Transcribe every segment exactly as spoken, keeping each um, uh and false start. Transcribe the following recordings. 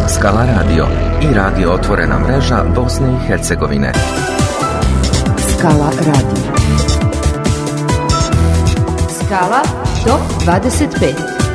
Skala Radio i radio Otvorena mreža Bosne i Hercegovine. Skala Radio. Skala top dvadeset pet.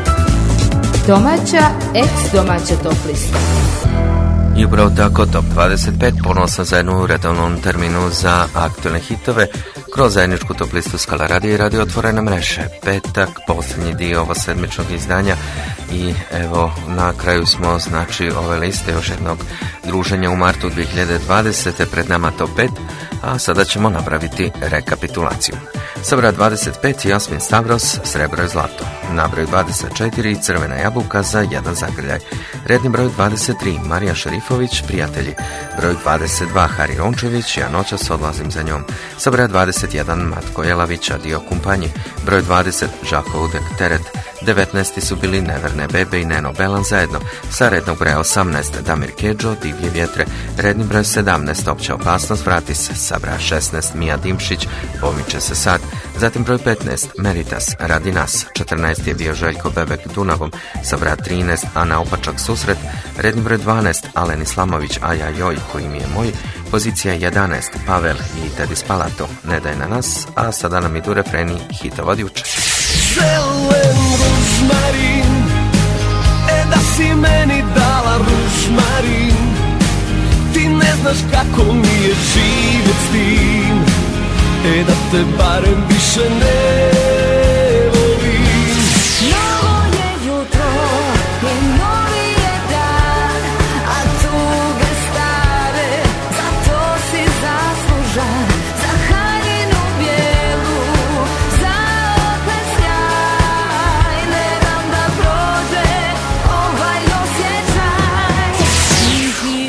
Domaća, ex-domaća top lista. I upravo tako top dvadeset pet ponosan za jednu redovnom terminu za aktualne hitove kroz zajedničku top listu Skala Radio i radio Otvorene mreže. Petak, posljednji dio ovo sedmičnog izdanja i evo na kraju smo znači ove liste još jednog druženja u martu dvije hiljade dvadesete. Pred nama top pet, a sada ćemo napraviti rekapitulaciju. Sa broja dvadeset pet Jasmin Stavros, Srebro i zlato. Na broju dvadeset četiri Crvena jabuka za jedan zagrljaj. Redni broj dvadeset tri Marija Šerifović, Prijatelji. Broj dvadeset dva Hari Rončević, Ja noćas odlazim za njom. Sa broja dvadeset jedan Matko Jelavić, Adio kumpanji. Broj dvadeset Žako Udek, Teret. devetnaesti su bili Neverne bebe i Neno Belan zajedno. Sa rednog broja osamnaest Damir Kedžo, Divlje vjetre. Redni broj sedamnaest Opća opasnost, vrati se. Sa broja šesnaest Mija Dimšić, Pomiče se sad. Zatim broj petnaest Meritas, Radi nas. četrnaest je bio Željko Bebek Dunavom. Sa broja trinaest Ana Opačak susret. Redni broj dvanaest Alen Islamović, Aja joj koji mi je moj. Pozicija jedanaest Pavel i Tedi Spalato, Ne daj na nas. A sada nam idu refreni hitova od juče. Zelen ružmarin, e da si meni dala ružmarin, ti ne znaš kako mi je živjet s tim, e da te barem više ne volim. Novo je jutro, je novi je dan, a tuge stare, za to si zaslužan, za haljinu bijelu, za opet sjaj, ne dam da prođe ovaj osjećaj. Tihi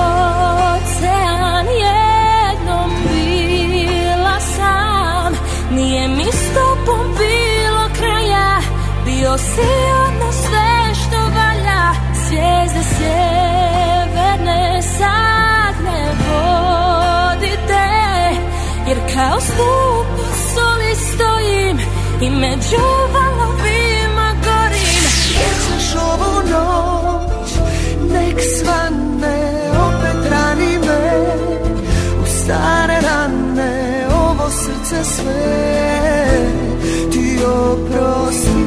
ocean, jednom bila sam, nije mi s tobom bilo kraja, bio si ono sve što valja, zvijezde sjeverne sad ne vodite, jer kao stup soli stojim i među valovima gorim. Sjećaš ovu noć, nek svane, opet rani me, u stare rane, ovo srce sve ti oprosti.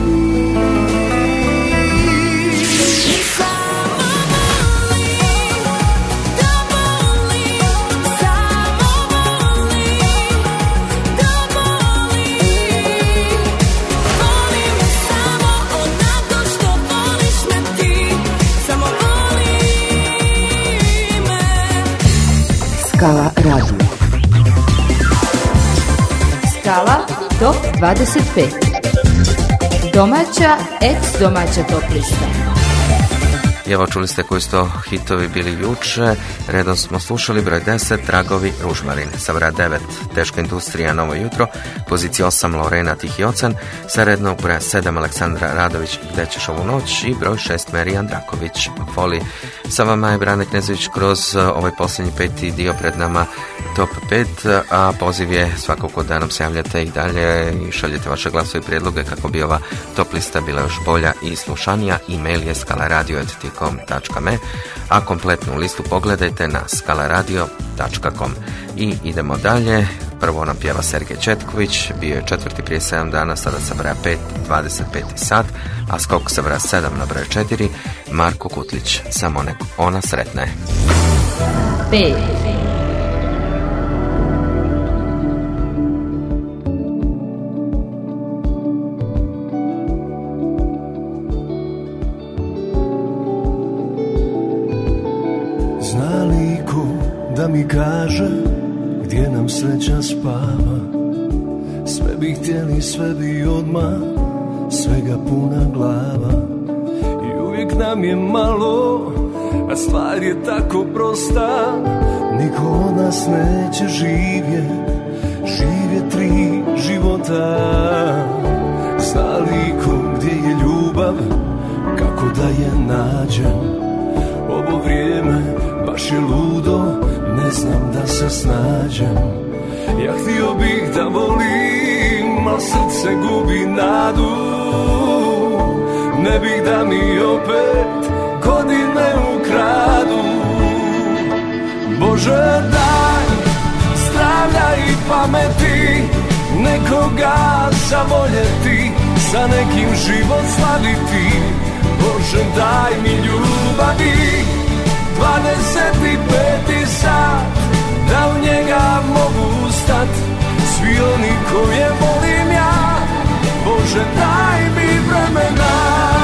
Skala Radio. Skala top dvadeset pet. Domaća, ex-domaća top lista. Evo čuli ste koji su to hitovi bili juče. Redom smo slušali broj deset Tragovi Ružmarin. Sa broja devet Teška industrija Novo jutro. Pozicija osam Lorena Tihi ocean. Sa rednog broja sedam Aleksandra Radović Gde ćeš ovu noć. I broj šest Meri Andraković Voli. Sa vama je Brane Knezović kroz ovaj posljednji peti dio. Pred nama top pet, a poziv je svakako da nam se javljate i dalje i šaljete vaše glasove i prijedloge kako bi ova top lista bila još bolja i slušanija. E-mail je skalaradio at com tačka me, a kompletnu listu pogledajte na skalaradio tačka com. I idemo dalje. Prvo nam pjeva Sergej Četković, bio je četvrti prije sedam dana, sada sa broja pet, dvadeset peti sat, a skok sa broja sedam na broj četiri, Marko Kutlić, Samo nek ona sretne. pet. Zna li ko da mi kaže gdje nam sreća spava? Sve bi htjeli, sve bi odmah, svega puna glava. I uvijek nam je malo, a stvar je tako prosta. Niko od nas neće živjet, živjet tri života. Zna li ko gdje je ljubav, kako da je nađem? Ovo vrijeme baš je ludo, ne znam da se snađem. Ja htio bih da volim, al srce gubi nadu. Ne bih da mi opet godine ukradu. nekoga zavoljeti, sa nekim život slaviti. Bože daj mi ljubavi, dvadeset peti sat, da u njega mogu stat. Svi oni koje volim ja, Bože daj mi vremena.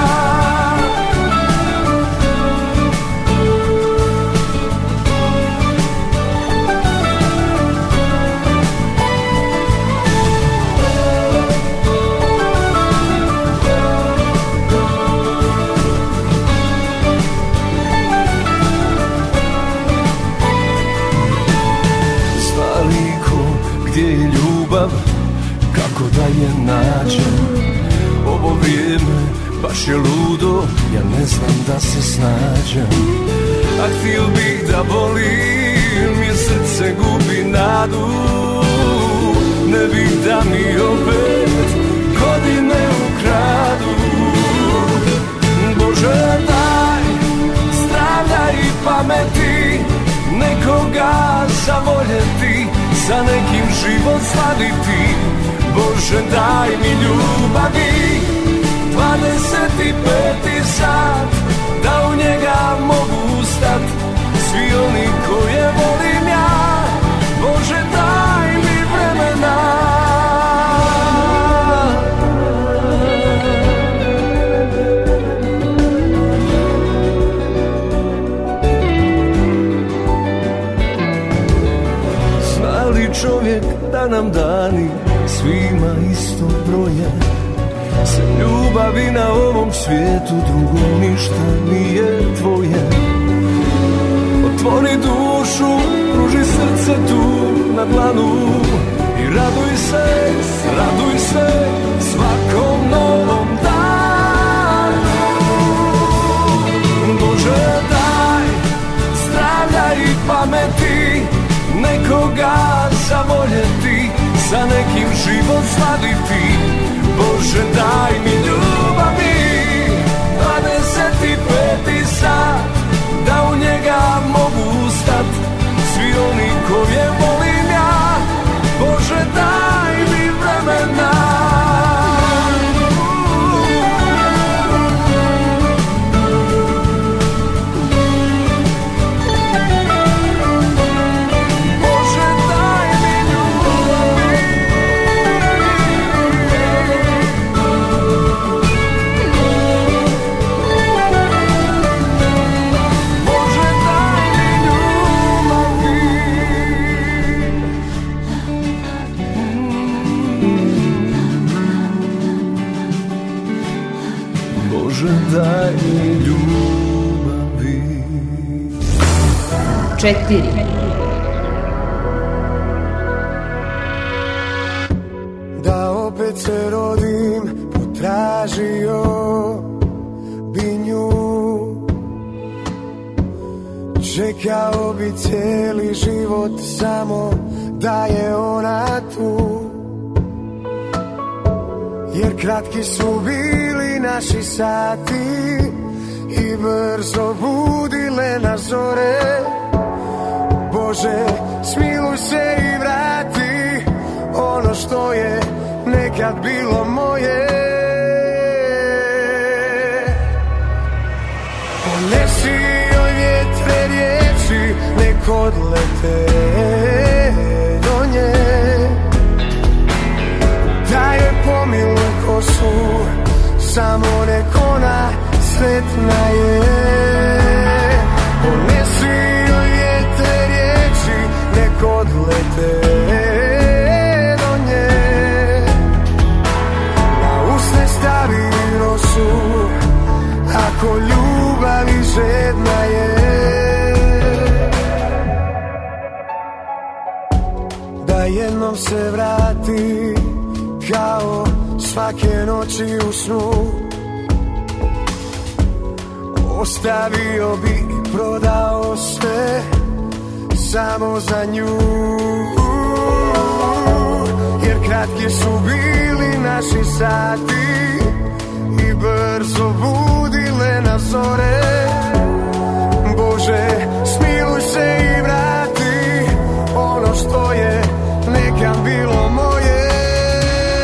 Gdje je ljubav, kako da je nađem? Ovo vrijeme baš je ludo, ja ne znam da se snađem. A htio bih da volim, jer srce gubi nadu. Ne bih da mi opet godine ukradu. Bože daj zdravlja i pameti, nekoga zavoljeti, sa nekim život slaviti. Bože daj mi ljubavi, dvadeset peti sat, da u njega mogu stat. Svi oni koje volim ja, Bože daj mi vremena. Čovjek da nam dani svima isto broje, sem ljubavi na ovom svijetu drugo ništa nije tvoje. Otvori dušu, pruži srce tu na dlanu i raduj se, raduj se svakom novom danu. Bože daj zdravlja i pameti, nekoga zavoljeti, sa nekim život slaviti. Bože daj mi ljubavi, dvadeset peti sat, da u njega mogu stat. Svi oni koje volim ja, Bože daj mi vremena. Daj mi ljubavi. Četiri. Da opet se rodim, potražio bi nju. Čekao bi cijeli život samo da je ona tu. Jer kratki su bili naši sati i brzo budile nas zore. Bože, smiluj se i vrati ono što je nekad bilo moje. Ponesi joj vjetre riječi, nek odlete do nje. Da je pomiluj kosu, samo nek ona sretna je. Ponesi joj vjetre riječi, nek odlete do nje. Na usne stavi rosu, ako ljubavi žedna je. Da jednom se vrati kao svake noći u snu. Ostavio bi i prodao sve samo za nju. Jer kratki su bili naši sati i brzo budile nas zore. Bože, smiluj se i vrati ono što je nekad bilo moje.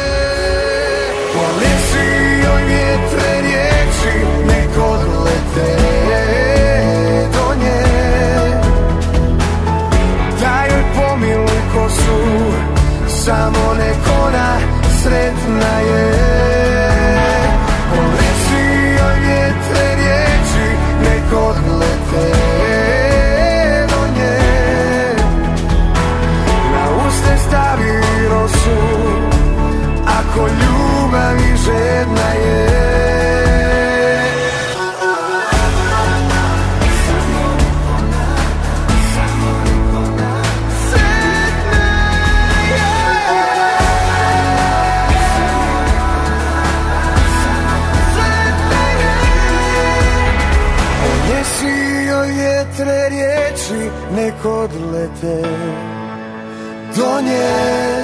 joj vjetre riječi, nek odlete do nje.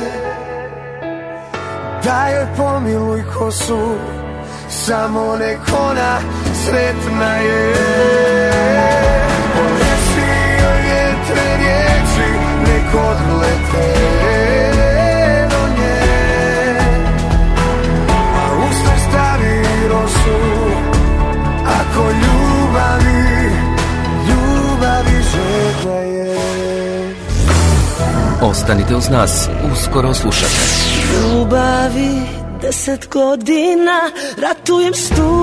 Da joj pomiluj kosu, samo nek ona sretna je. Ponesi joj vjetre riječi, nek odlete do nje. A usta stavi rosu, ako ljubavi, ljubavi žedna je. Ostanite uz nas, uskoro slušate. Ljubavi deset godina ratujem s tugom,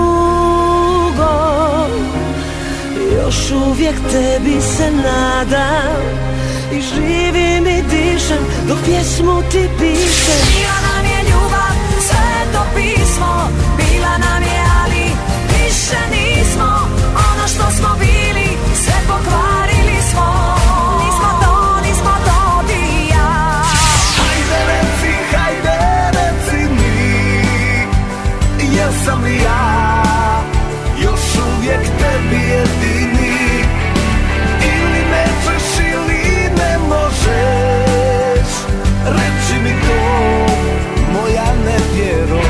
još uvijek tebi se nadam i živim i dišem dok pjesmu ti pišem. Bila nam je ljubav, sveto pismo, bila nam je, ali više nismo ono što smo bili, sve pokvarili smo. Nismo to, nismo to ti i ja. Hajde reci, hajde reci mi, jesam li ja još uvijek tebi jedini, ili nećeš ili ne možeš, reći mi to, moja nevjero.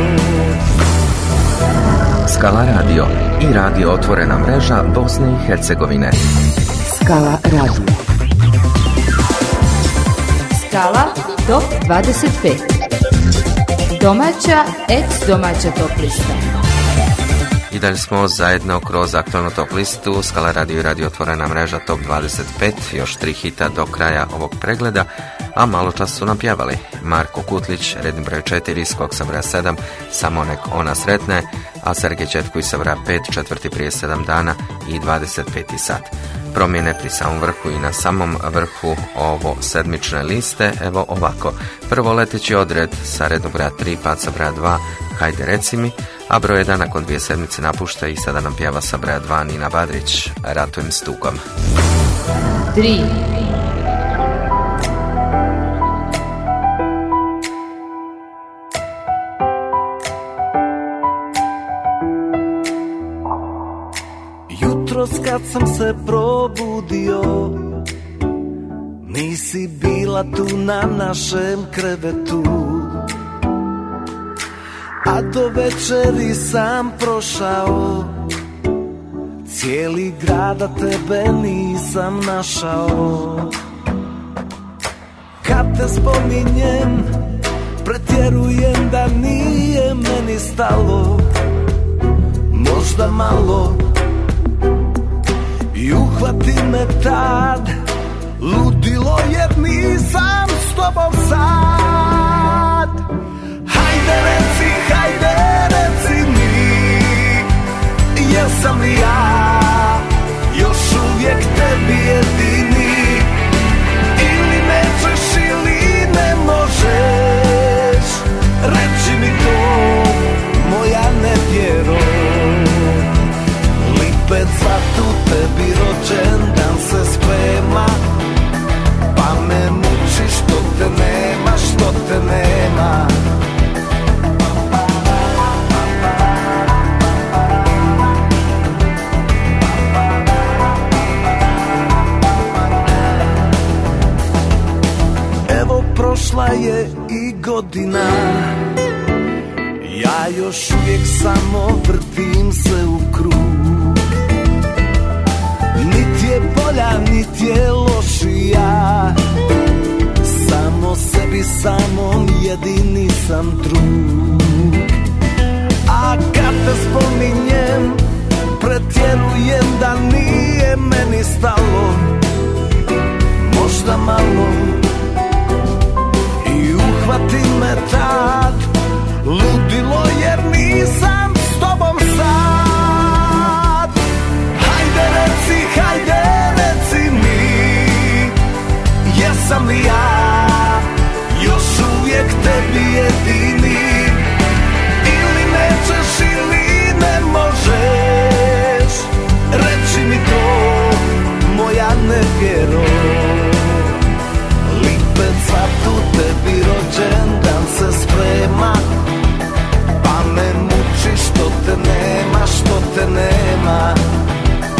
Skala radio i radio Otvorena mreža Bosne i Hercegovine. Skala radio. Skala top dvadeset pet. Domaća, ex-domaća top lista. I dalje smo zajedno kroz aktualnu top listu Skala radio i radio Otvorena mreža top dvadeset pet, još tri hita do kraja ovog pregleda, a malo čas su nam pjevali Marko Kutlić, redni broj četiri, skok sa broja sedam, samo nek ona sretne, a Sergej Četković sa broja pet, četvrti prije sedam dana i dvadeset peti sat. Promjene pri samom vrhu i na samom vrhu ovo sedmične liste, evo ovako. Prvo leteći odred sa rednog broja tri, pad sa broja dva, hajde reci mi, a broj jedan nakon dvije sedmice napušta i sada nam pjeva sa broja dva Nina Badrić, ratujem s tugom. tri. Jutros kad sam se probudio, nisi bila tu na našem krevetu, a do večeri sam prošao, cijeli grad, a tebe nisam našao. Kad te spominjem, pretjerujem da nije meni stalo, možda malo, i uhvati me tad ludilo jer nisam s tobom sad. Hajde reci, hajde reci mi, jesam li ja još uvijek tebi jedini, ili nećeš ili ne možeš, reći mi to, moja nevjero. Lipec cvatu, tebi rođendan se sprema, pa me muči što te nema, što te nema. Evo prošla je i godina, ja još uvijek samo vrtim se u krug. Niti je bolja, niti je lošija, samo sebi samom jedini sam drug. A kad te spominjem, pretjerujem da nije meni stalo, možda malo, i uhvati me tad ludilo jer nisam s tobom sad. Hajde reci, hajde reci mi, jesam li ja još uvijek tebi jedini, ili nećeš ili ne možeš, reći mi to, moja nevjero. Lipec cvatu, tebi rođendan se sprema, pa me muči što te nema, što te nema.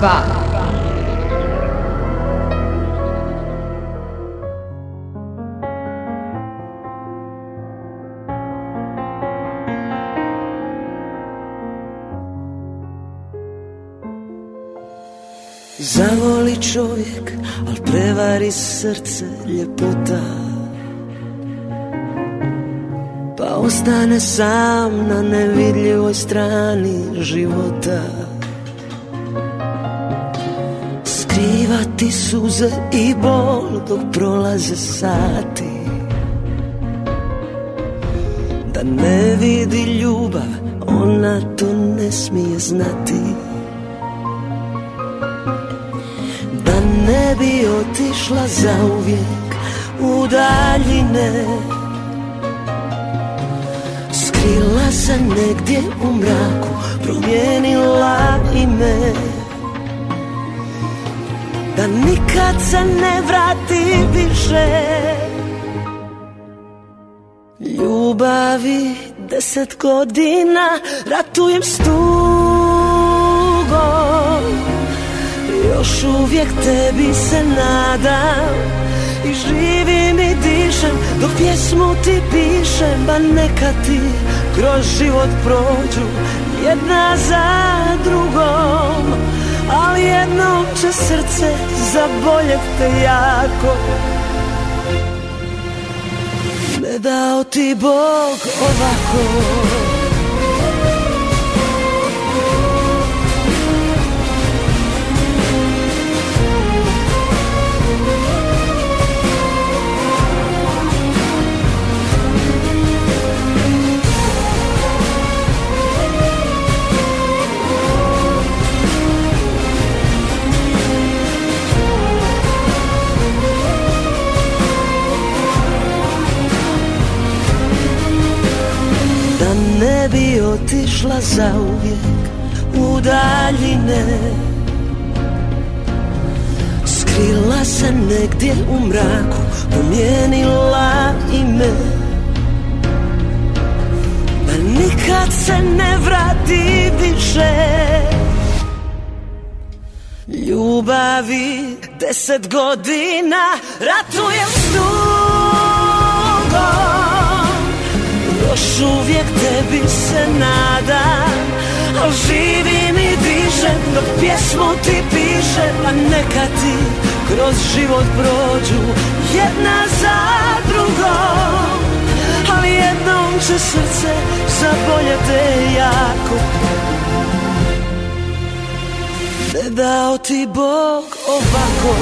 dva. Zavoli čovjek, al prevari srce ljepota, pa ostane sam na nevidljivoj strani života. Skrivati suze i bol dok prolaze sati, da ne vidi ljubav, ona to ne smije znati. Ne bi otišla zauvijek u daljine, skrila se negdje u mraku, promijenila ime, da nikad se ne vrati više. Ljubavi deset godina ratujem s tugom, još uvijek tebi se nadam i živim i dišem dok pjesmu ti pišem. Pa neka ti kroz život prođu jedna za drugom, ali jednom će srce zaboljet te jako. Ne dao ti Bog ovako. Ne bi otišla zauvijek u daljine, skrila se negdje u mraku, promijenila ime, da nikad se ne vrati više. Ljubavi deset godina ratujem s tugom, još uvijek tebi se nadam, al živim i dišem dok pjesmu ti pišem. Pa neka ti kroz život prođu jedna za drugom, ali jednom će srce zaboljeti jako. Ne dao ti Bog ovako.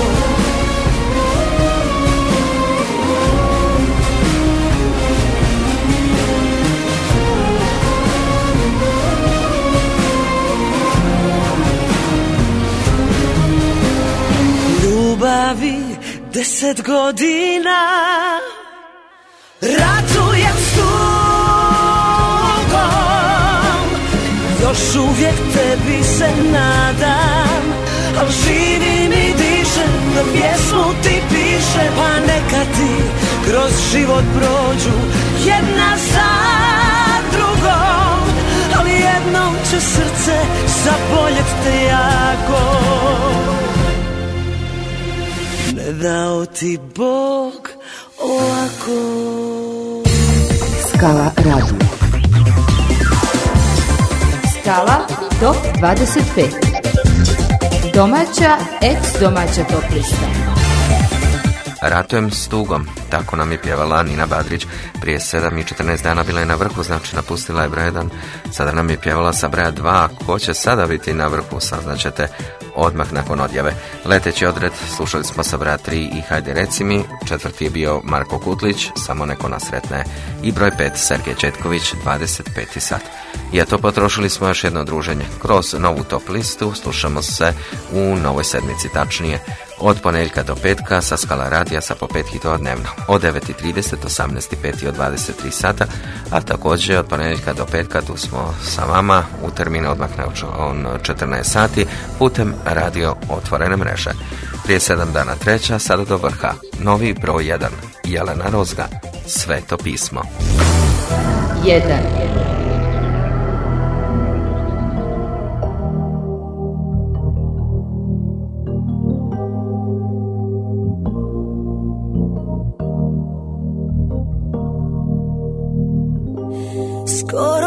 Ljubavi deset godina ratujem s tugom, još uvijek tebi se nadam, al živim i dišem dok pjesmu ti pišem. Pa neka ti kroz život prođu jedna za drugom, ali jednom će srce zaboljet te jako. Ne dao ti Bog ovako. Skala radio. Skala top dvadeset pet. Domaća, ex-domaća top lista. Ratujem s tugom, tako nam je pjevala Nina Badrić. Prije sedam i četrnaest dana bila je na vrhu, znači napustila je broj jedan. Sada nam je pjevala sa broja dva. Ko će sada biti na vrhu, saznaćete odmah nakon odjave. Leteći odred slušali smo sa broja tri i Hajde reci mi. Četvrti je bio Marko Kutlić, Samo neko nas sretne. I broj pet Sergej Četković, dvadeset peti sat. I eto, potrošili smo još jedno druženje. Kroz novu top listu slušamo se u novoj sedmici, tačnije od ponedjeljka do petka sa Skala radija sa po pet hitova dnevno. Od devet i trideset, osamnaest i pet i od dvadeset tri sata, a također od ponedjeljka do petka tu smo sa vama u terminu odmah na četrnaest sati putem radio Otvorene mreže. Prije sedam dana treća, sada do vrha. Novi broj jedan, Jelena Rozga, Sveto pismo. jedan.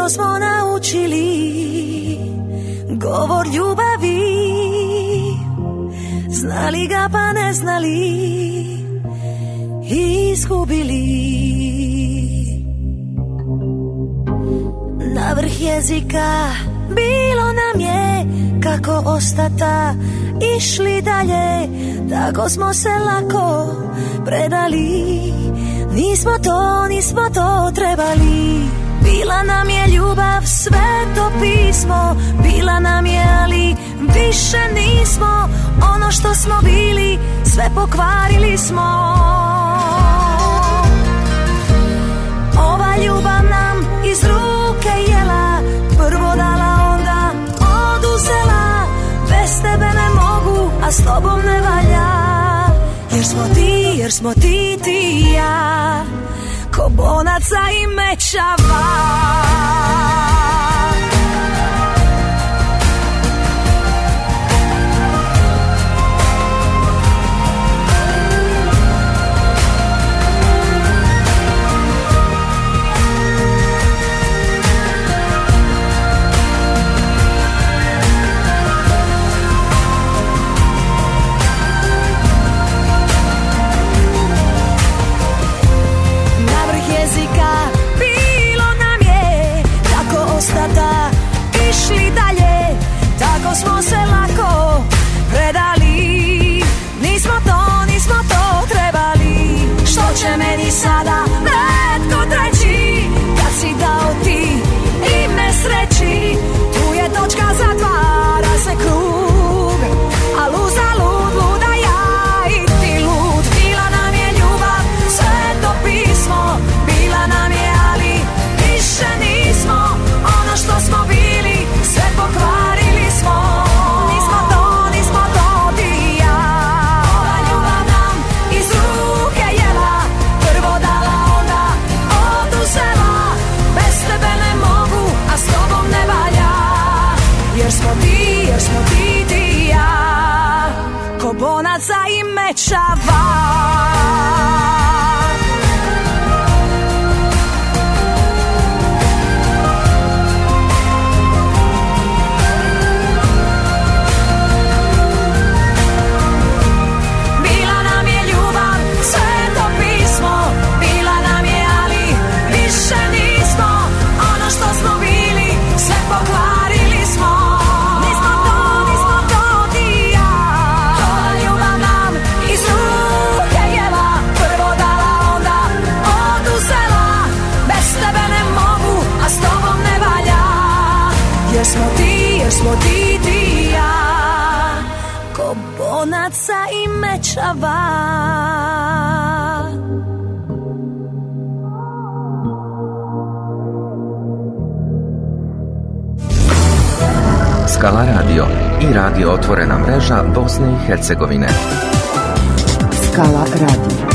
što smo naučili, govor ljubavi, znali ga pa ne znali, izgubili. Na vrh jezika bilo nam je kako ostata, išli dalje, tako smo se lako predali. Nismo to, nismo to trebali. Bila nam je ljubav sveto pismo, bila nam je, ali više nismo. Ono što smo bili, sve pokvarili smo. Ova ljubav nam iz ruke jela, prvo dala, onda oduzela. Bez tebe ne mogu, a s tobom ne valja. Jer smo ti, jer smo ti, ti i ja, ko bonaca i mečava. Bilo nam je tako ostata, išli dalje, tako smo se lako predali. Nismo to, nismo to trebali. Što će meni sada netko treći, kad si dao ti ime sreći. Tu je točka, zatvara se krug, a uzalud, luda ja i ti lud. Bila nam je ljubav sveto pismo, bila nam je, ali više nismo. Ono što smo bili, sve pokvarili smo. Nismo to, nismo to ti i ja. Ova ljubav nam iz ruke jela, prvo dala, onda oduzela. Bez tebe ne mogu, a s tobom ne valja. Jer smo ti, jer smo ti, ti i ja, ko bonaca i mečava. Jer smo ti, jer smo ti, ti i ja, ko bonaca i mečava. Skala radio i radio Otvorena mreža Bosne i Hercegovine. Skala radio.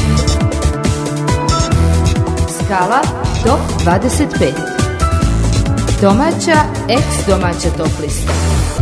Skala top dvadeset pet. Domaća, ex domaća top lista.